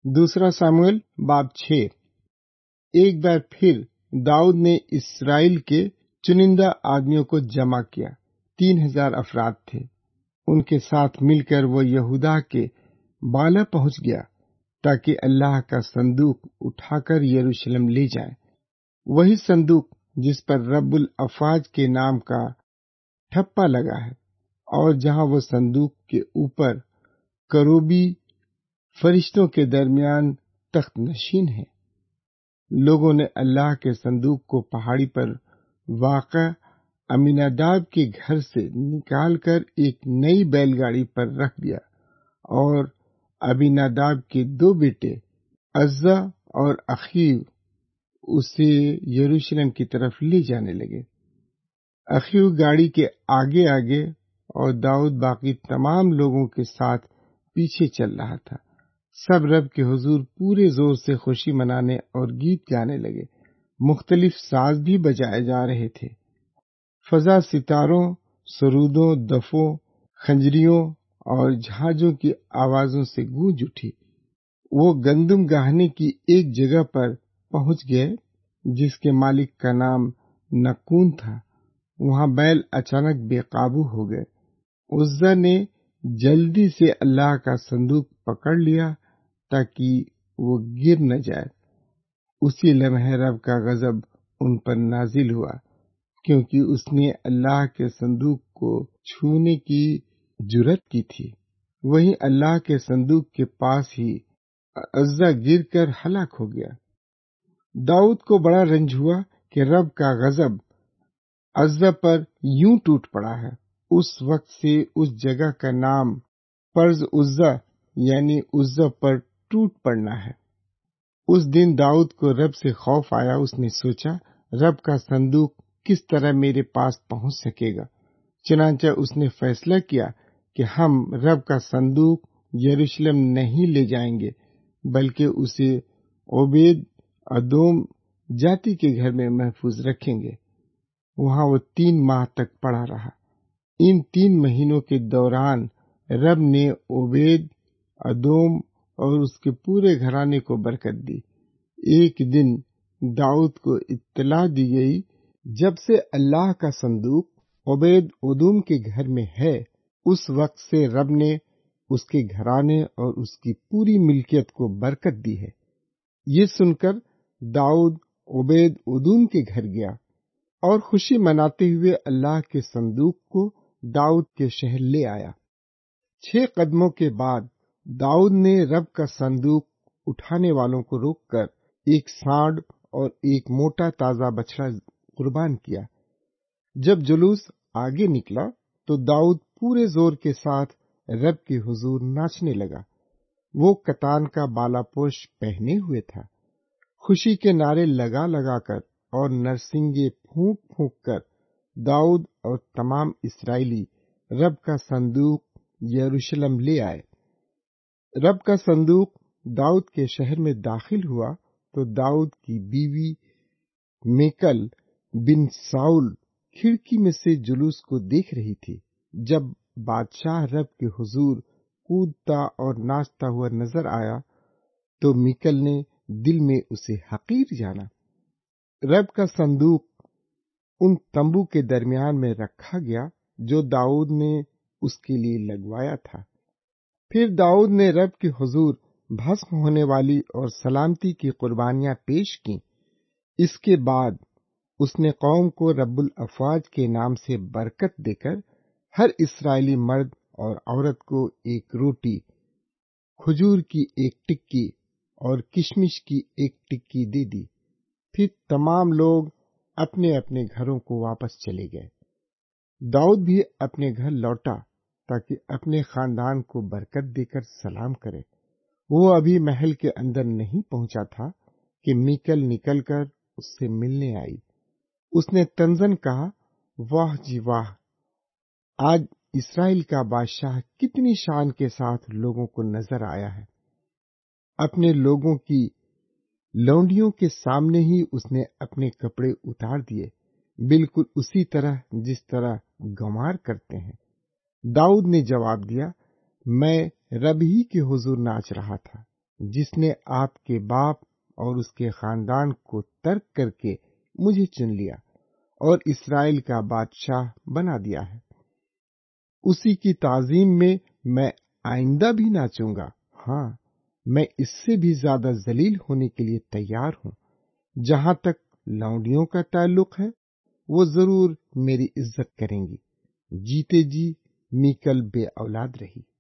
دوسرا ساموئیل باب 6۔ ایک بار پھر داؤد نے اسرائیل کے چنندہ آدمیوں کو جمع کیا، 3000 افراد تھے۔ ان کے ساتھ مل کر وہ یہودا کے بالا پہنچ گیا تاکہ اللہ کا صندوق اٹھا کر یروشلم لے جائے، وہی صندوق جس پر رب الافواج کے نام کا ٹھپا لگا ہے، اور جہاں وہ صندوق کے اوپر کروبی فرشتوں کے درمیان تخت نشین ہے۔ لوگوں نے اللہ کے صندوق کو پہاڑی پر واقع امیناداب کے گھر سے نکال کر ایک نئی بیل گاڑی پر رکھ دیا، اور امیناداب کے 2 بیٹے عزا اور اخیو اسے یروشلم کی طرف لے جانے لگے۔ اخیو گاڑی کے آگے آگے اور داؤد باقی تمام لوگوں کے ساتھ پیچھے چل رہا تھا۔ سب رب کے حضور پورے زور سے خوشی منانے اور گیت گانے لگے، مختلف ساز بھی بجائے جا رہے تھے۔ فضا ستاروں، سرودوں، دفوں، خنجریوں اور جھاجوں کی آوازوں سے گونج اٹھی۔ وہ گندم گاہنے کی ایک جگہ پر پہنچ گئے جس کے مالک کا نام نکون تھا۔ وہاں بیل اچانک بے قابو ہو گئے۔ عزا نے جلدی سے اللہ کا صندوق پکڑ لیا تاکہ وہ گر نہ جائے۔ اسی لمحے رب کا غضب ان پر نازل ہوا، کیونکہ اس نے اللہ کے صندوق کو چھونے کی جرات کی تھی۔ وہیں اللہ کے صندوق کے پاس ہی عزا گر کر ہلاک ہو گیا۔ داؤد کو بڑا رنج ہوا کہ رب کا غضب عزا پر یوں ٹوٹ پڑا ہے۔ اس وقت سے اس جگہ کا نام پرز عزا یعنی عزا پر ٹوٹ پڑنا ہے۔ اس دن داؤد کو رب سے خوف آیا۔ اس نے سوچا، رب کا صندوق کس طرح میرے پاس پہنچ سکے گا؟ چنانچہ اس نے فیصلہ کیا کہ ہم رب کا صندوق یروشلم نہیں لے جائیں گے، بلکہ اسے عبید ادوم جاتی کے گھر میں محفوظ رکھیں گے۔ وہاں وہ 3 ماہ تک پڑا رہا۔ ان 3 مہینوں کے دوران رب نے عبید ادوم اور اس کے پورے گھرانے کو برکت دی۔ ایک دن داؤد کو اطلاع دی گئی، جب سے اللہ کا صندوق عبید ادوم کے گھر میں ہے، اس وقت سے رب نے اس کے گھرانے اور اس کی پوری ملکیت کو برکت دی ہے۔ یہ سن کر داؤد عبید ادوم کے گھر گیا اور خوشی مناتے ہوئے اللہ کے صندوق کو داؤد کے شہر لے آیا۔ 6 قدموں کے بعد داؤد نے رب کا صندوق اٹھانے والوں کو روک کر ایک سانڈ اور ایک موٹا تازہ بچڑا قربان کیا۔ جب جلوس آگے نکلا تو داؤد پورے زور کے ساتھ رب کے حضور ناچنے لگا۔ وہ کتان کا بالا پوش پہنے ہوئے تھا۔ خوشی کے نعرے لگا لگا کر اور نرسنگے پھونک پھونک کر داؤد اور تمام اسرائیلی رب کا صندوق یروشلم لے آئے۔ رب کا صندوق داؤد کے شہر میں داخل ہوا تو داؤد کی بیوی میکل بن ساؤل کھڑکی میں سے جلوس کو دیکھ رہی تھی۔ جب بادشاہ رب کے حضور کودتا اور ناچتا ہوا نظر آیا تو میکل نے دل میں اسے حقیر جانا۔ رب کا صندوق ان تمبو کے درمیان میں رکھا گیا جو داؤد نے اس کے لیے لگوایا تھا۔ پھر داؤد نے رب کے حضور بھسم ہونے والی اور سلامتی کی قربانیاں پیش کیں۔ اس کے بعد اس نے قوم کو رب الافواج کے نام سے برکت دے کر ہر اسرائیلی مرد اور عورت کو ایک روٹی، کھجور کی ایک ٹکی اور کشمش کی ایک ٹکی دے دی۔ پھر تمام لوگ اپنے اپنے گھروں کو واپس چلے گئے۔ داؤد بھی اپنے گھر لوٹا تاکہ اپنے خاندان کو برکت دے کر سلام کرے۔ وہ ابھی محل کے اندر نہیں پہنچا تھا کہ میکل نکل کر اس سے ملنے آئی۔ اس نے طنزاً کہا، واہ جی واہ، آج اسرائیل کا بادشاہ کتنی شان کے ساتھ لوگوں کو نظر آیا ہے۔ اپنے لوگوں کی لونڈیوں کے سامنے ہی اس نے اپنے کپڑے اتار دیے، بالکل اسی طرح جس طرح گنوار کرتے ہیں۔ داؤد نے جواب دیا، میں رب ہی کے حضور ناچ رہا تھا۔ جس نے آپ کے باپ اور اس کے خاندان کو ترک کر کے مجھے چن لیا اور اسرائیل کا بادشاہ بنا دیا ہے۔ اسی کی تعظیم میں آئندہ بھی ناچوں گا۔ ہاں، میں اس سے بھی زیادہ ذلیل ہونے کے لیے تیار ہوں۔ جہاں تک لونڈیوں کا تعلق ہے، وہ ضرور میری عزت کریں گی۔ جیتے جی میکل بے اولاد رہی۔